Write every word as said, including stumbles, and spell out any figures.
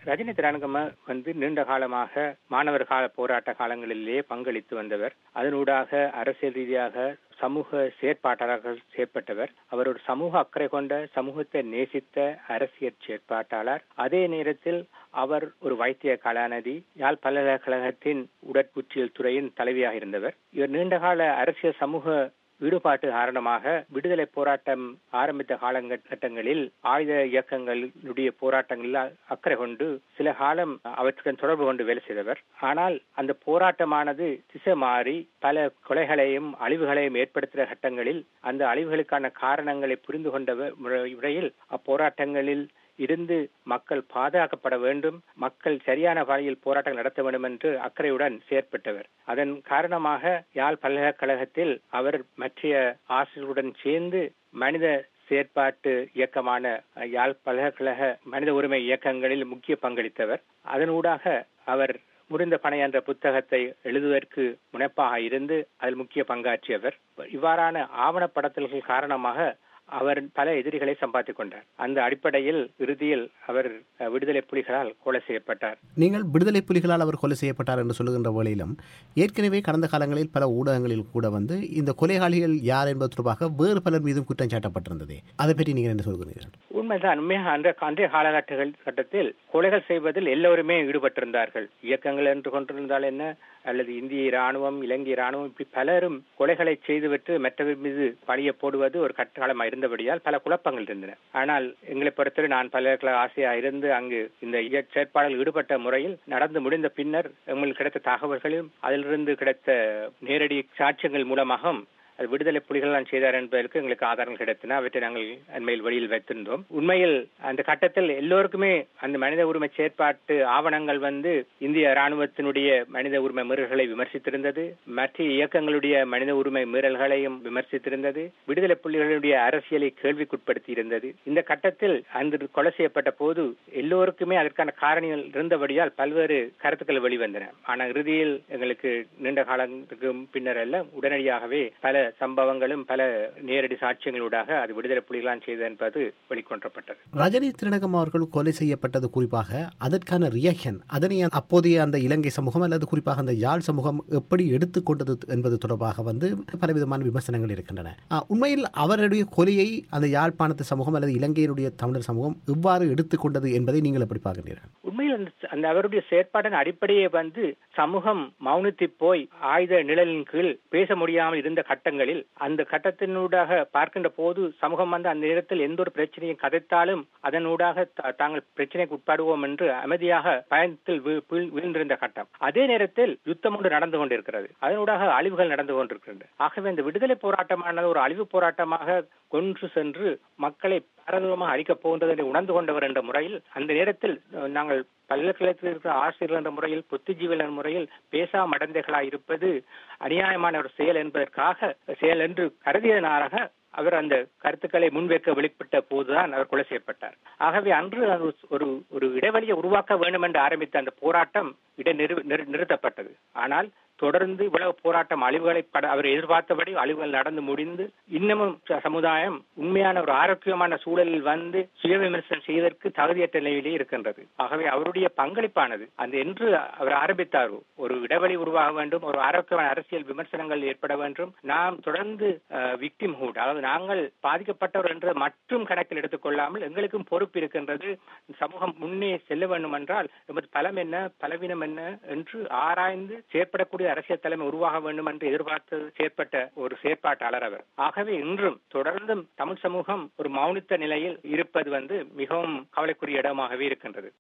ரஜினி திரானகம வந்து நீண்ட காலமாக மாணவர் கால போராட்ட காலங்களிலேயே பங்களித்து வந்தவர். அதனூடாக அரசியல் ரீதியாக சமூக செயற்பாட்டாளராக செயற்பட்டவர். அவர் ஒரு சமூக அக்கறை கொண்ட, சமூகத்தை நேசித்த அரசியல் செயற்பாட்டாளர். அதே நேரத்தில் அவர் ஒரு வைத்திய கலாநிதி, யாழ் பல்கலைக்கழகத்தின் உடற்கூற்றியல் துறையின் தலைவியாக இருந்தவர். இவர் நீண்டகால அரசியல் சமூக ஈடுபாட்டு காரணமாக விடுதலை போராட்டம் ஆரம்பித்த காலகட்டங்களில் ஆயுத இயக்கங்களுடைய போராட்டங்களில் அக்கறை கொண்டு சில காலம் அவற்றுடன் தொடர்பு கொண்டு வேலை செய்தவர். ஆனால் அந்த போராட்டமானது திசை மாறி பல கொலைகளையும் அழிவுகளையும் ஏற்படுத்திய கட்டங்களில் அந்த அழிவுகளுக்கான காரணங்களை புரிந்து கொண்ட முறையில் அப்போராட்டங்களில் இருந்து மக்கள் பாதுகாக்கப்பட வேண்டும், மக்கள் சரியான வழியில் போராட்டம் நடத்த வேண்டும் என்று அக்கறையுடன் செயற்பட்டவர். அதன் காரணமாக யாழ் பல்கலைக்கழகத்தில் அவர் மற்ற ஆசிரியர்களுடன் சேர்ந்து மனித செயற்பாட்டு இயக்கமான யாழ் பல்கலைக்கழக மனித உரிமை இயக்கங்களில் முக்கிய பங்களித்தவர். அதனூடாக அவர் முறிந்த பனை என்ற புத்தகத்தை எழுதுவதற்கு முனைப்பாக இருந்து அதில் முக்கிய பங்காற்றியவர். இவ்வாறான ஆவணப்படுத்தல்கள் காரணமாக அவர் பல எதிரிகளை சம்பாதித்துக் கொண்டார். அந்த அடிப்படையில் இறுதியில் அவர் விடுதலை புலிகளால் கொலை செய்யப்பட்டார். நீங்கள் விடுதலை புலிகளால் அவர் கொலை செய்யப்பட்டார் என்று சொல்லுகின்ற வேளையிலும் ஏற்கனவே கடந்த காலங்களில் பல ஊடகங்களில் கூட வந்து இந்த கொலைகாலிகள் யார் என்பது தொடர்பாக வேறு பலர் மீதும் குற்றம் சாட்டப்பட்டிருந்தது. அதை பற்றி நீங்கள் என்ன சொல்கிறீர்கள்? உண்மைதான். உண்மையாக அந்த அன்றைய காலகட்டத்தில் கொலைகள் செய்வதில் எல்லோருமே ஈடுபட்டிருந்தார்கள். இயக்கங்கள் என்று கொண்டிருந்தால் என்ன, அல்லது இந்திய ராணுவம், இலங்கை ராணுவம், இப்படி பலரும் கொலைகளை செய்துவிட்டு மற்றவர் மீது பழிய போடுவது ஒரு கட்டகாலமாக இருந்தபடியால் பல குழப்பங்கள் இருந்தன. ஆனால் எங்களை பொறுத்தவரை நான் பல்கலைக்கழக ஆசிரியராக இருந்து அங்கு இந்த செயற்பாடுகள் ஈடுபட்ட முறையில் நடந்து முடிந்த பின்னர் எங்களுக்கு கிடைத்த தகவல்களையும் அதிலிருந்து கிடைத்த நேரடி சாட்சியங்கள் மூலமாகவும் அது விடுதலை புலிகள் தான் செய்தார் என்பதற்கு எங்களுக்கு ஆதாரங்கள் கிடைத்தன. அவற்றை நாங்கள் அண்மையில் வெளியில் வைத்திருந்தோம். உண்மையில் அந்த கட்டத்தில் எல்லோருக்குமே அந்த மனித உரிமை செயற்பாட்டு ஆவணங்கள் வந்து இந்திய ராணுவத்தினுடைய மனித உரிமை மீறல்களை விமர்சித்திருந்தது, மற்ற இயக்கங்களுடைய மனித உரிமை மீறல்களையும் விமர்சித்திருந்தது, விடுதலை புலிகளுடைய அரசியலை கேள்விக்குட்படுத்தி இருந்தது. இந்த கட்டத்தில் அந்த கொலை செய்யப்பட்ட போது எல்லோருக்குமே அதற்கான காரணிகள் இருந்தபடியால் பல்வேறு கருத்துக்கள் வெளிவந்தன. ஆனால் இறுதியில் எங்களுக்கு நீண்ட காலத்துக்கு பின்னர் அல்ல, உடனடியாகவே பல சம்பவங்களும் பல நேரடி சாட்சியங்களூடாக அது விடுதலை புலிகளால் செய்தது என்பது வெளிக்கொணரப்பட்டது. ரஜினி திரானகம அவர்கள் கொலை செய்யப்பட்டது குறிப்பாக அதற்கான ரியாக்ஷன், அதனை அப்போதைய அந்த இலங்கை சமூகம் அல்லது குறிப்பாக அந்த யாழ் சமூகம் எப்படி எடுத்துக்கொண்டது என்பது தொடர்பாக வந்து பலவிதமான விமர்சனங்கள் இருக்கின்றன. உண்மையில் அவருடைய கொலையை அந்த யாழ்ப்பாணத்து சமூகம் அல்லது இலங்கையினுடைய தமிழர் சமூகம் எவ்வாறு எடுத்துக்கொண்டது என்பதை நீங்கள் எப்படி பார்க்கிறீர்கள்? உண்மையில் அந்த அவருடைய செயற்பாட்டின் அடிப்படையே வந்து சமூகம் மௌனத்தி போய் ஆயுத நிழலின் கீழ் பேச முடியாமல் இருந்த கட்டங்களில் அந்த கட்டத்தினூடாக பார்க்கின்ற போது சமூகம் வந்து அந்த நேரத்தில் எந்த ஒரு பிரச்சனையை கதைத்தாலும் அதனூடாக தாங்கள் பிரச்சனைக்கு உட்படுவோம் என்று அமைதியாக பயணத்தில் வீழ்ந்திருந்த கட்டம். அதே நேரத்தில் யுத்தம் ஒன்று நடந்து கொண்டிருக்கிறது, அதனூடாக அழிவுகள் நடந்து கொண்டிருக்கின்றன. ஆகவே இந்த விடுதலை போராட்டமானது ஒரு அழிவு போராட்டமாக கொன்று சென்று மக்களை பாரதூரமாக அழிக்கப் போகின்றது என்று உணர்ந்து கொண்டவர் என்ற முறையில் அந்த நேரத்தில் நாங்கள் பல்கலைக்கழகத்தில் இருக்கிற ஆசிரியர்கள் என்ற முறையில், புத்திஜீவிகள் என்ற முறையில் பேசா மடந்தைகளாக இருப்பது அநியாயமான ஒரு செயல் என்பதற்காக செயல் என்று கருதியதனாக அவர் அந்த கருத்துக்களை முன்வைக்க வெளிப்பட்ட போதுதான் அவர் கொலை செய்யப்பட்டார். ஆகவே அன்று ஒரு ஒரு இடைவெளியை உருவாக்க வேண்டும் என்று ஆரம்பித்த அந்த போராட்டம் இடை நிறுத்தப்பட்டது. ஆனால் தொடர்ந்து இவ்வளவு போராட்டம் அழிவுகளை அவர் எதிர்பார்த்தபடி அழிவுகள் நடந்து முடிந்து இன்னமும் சமுதாயம் உண்மையான ஒரு ஆரோக்கியமான சூழலில் வந்து சுய விமர்சனம் செய்வதற்கு தகுதியற்ற நிலையிலே இருக்கின்றது. ஆகவே அவருடைய பங்களிப்பானது அந்த என்று அவர் ஆரம்பித்தாரோ ஒரு இடைவெளி உருவாக வேண்டும், ஒரு ஆரோக்கியமான அரசியல் விமர்சனங்கள் ஏற்பட வேண்டும், நாம் தொடர்ந்து விக்டிம் ஹூட், அதாவது நாங்கள் பாதிக்கப்பட்டவர் என்ற மற்றும் கணக்கில் எடுத்துக் கொள்ளாமல் எங்களுக்கும் பொறுப்பு இருக்கின்றது, சமூகம் முன்னே செல்ல வேண்டும் என்றால் எமது பலம் என்ன, பலவீனம் என்ன என்று ஆராய்ந்து செயற்படக்கூடிய அரசியல் தலைமை உருவாக வேண்டும் என்று எதிர்பார்த்து செயற்பட்ட ஒரு செயற்பாட்டாளர் அவர். ஆகவே இன்றும் தொடர்ந்தும் தமிழ் சமூகம் ஒரு மௌனித்த நிலையில் இருப்பது வந்து மிகவும் கவலைக்குரிய இடமாகவே இருக்கின்றது.